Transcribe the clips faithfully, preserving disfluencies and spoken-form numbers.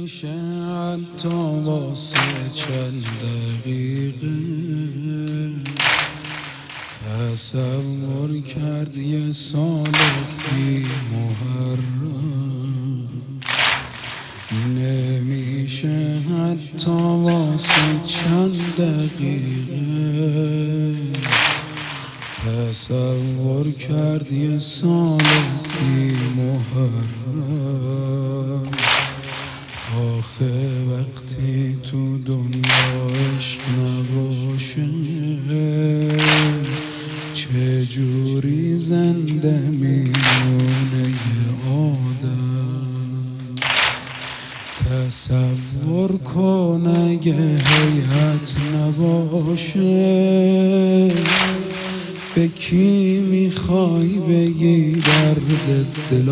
نمیشه حتی واسه چند دقیقه تصور کرد یه سال بی محرم. نمیشه حتی واسه چند دقیقه تصور کرد یه سال بی محرم. آخه وقتی تو دنیا عشق نباشه چجوری زنده میمونه یه آدم؟ تصور کن اگه هیئت نباشه به کی میخوای بگی درد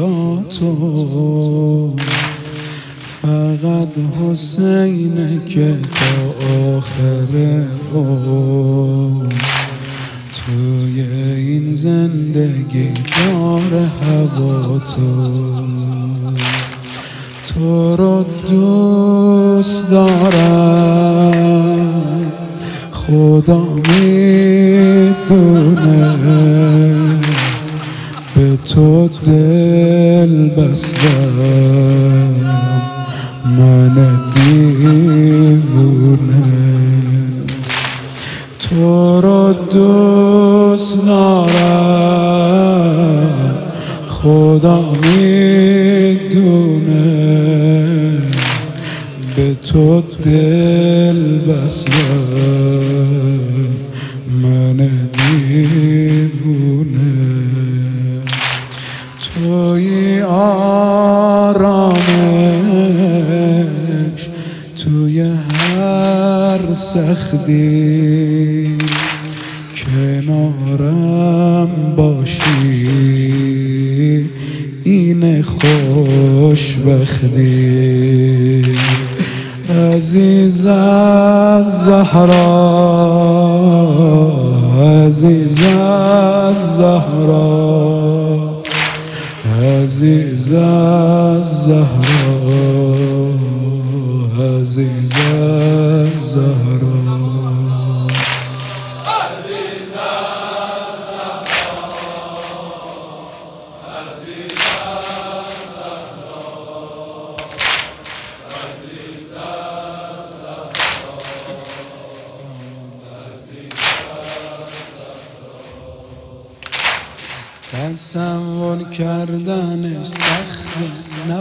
دلاتو؟ فقط حسینه که تا آخر عمر توی این زندگی داره هوا تو. تو رو دوست دارم خدا میدونه، به تو دل بستم من دیوونه. تو رو دوست دارم خدا میدونه، به تو دل بستم من دیوونه. توی آرامش توی هر سختی کنارم باشی این خوشبختی. عزیز از زهرا، عزیز از زهرا، عزیز از زهرا، عزیز از زهرا. تصور کردنش سخت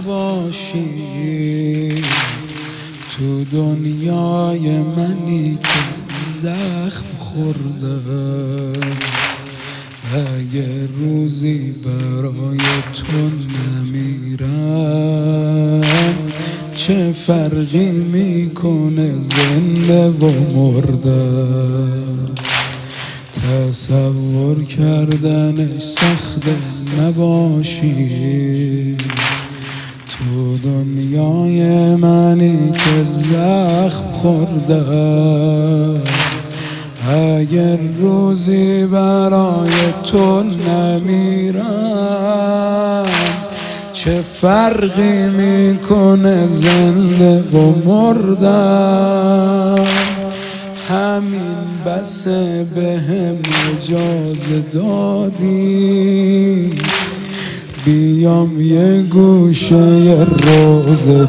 نباشی تو دنیای منی که زخم خوردم. اگه روزی برای تو نمیرم چه فرقی میکنه زنده و مردم؟ تصور کردنش سخت نباشی تو دنیای منی که زخم خوردم. اگر روزی برای تو نمیرم چه فرقی میکنه زنده و مردم؟ همین بسه به هم اجازه دادی بیام یه گوشه یه روزه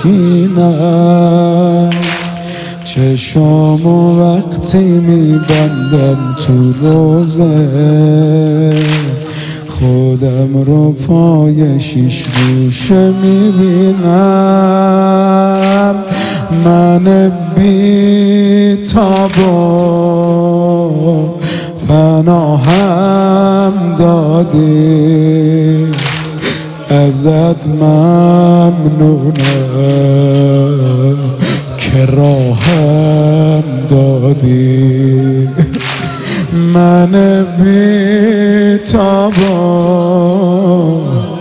بشینم. چشامو وقتی میبندم تو روزه خودم رو پای شیش گوشه میبینم. من بی تابو پناهم دادی ازت ممنونم که راهم دادی. من بی تابو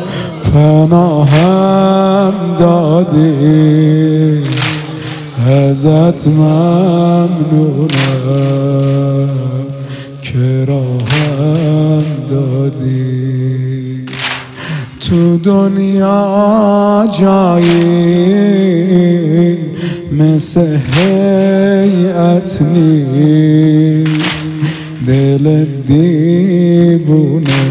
پناهم دادی ازت ممنونم که راهم دادی. تو دنیا جایی مثل هیئت نیست، دل دیوونه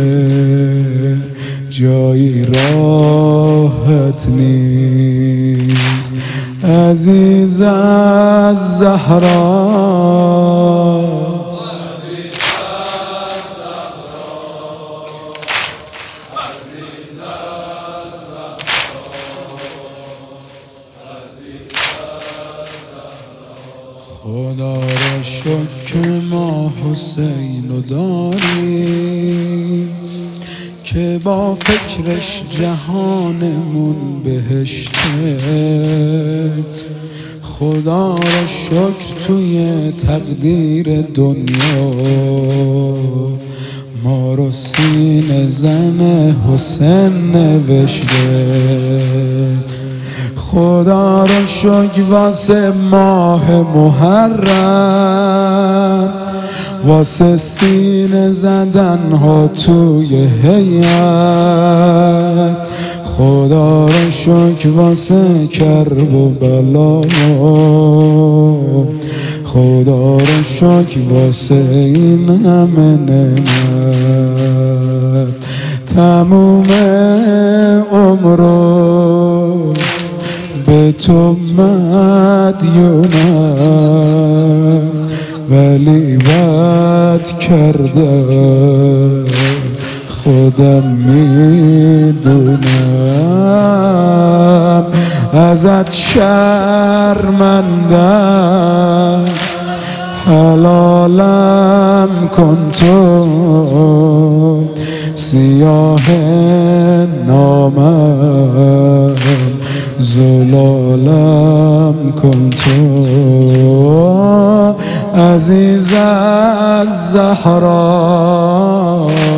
جایی راحت نیست. عزیز از زهرا خدا را شکر که ما حسین رو داریم که با فکرش جهانمون بهشته. خدا را شکر توی تقدیر دنیا ما رو سینه زن حسین نوشته. خدا را شکر واسه ماه محرم، واسه سینه زدن ها توی هیئت. خدا را شکر واسه کرب و بلا، خدا را شکر واسه این همه نعمت. تموم عمرو به تو مدیونم، ولی بد کرده خودم میدونم. ازت شرمندم، حلالم کن تو، سیاه نامم زلالم کن تو. عزیز از زهرا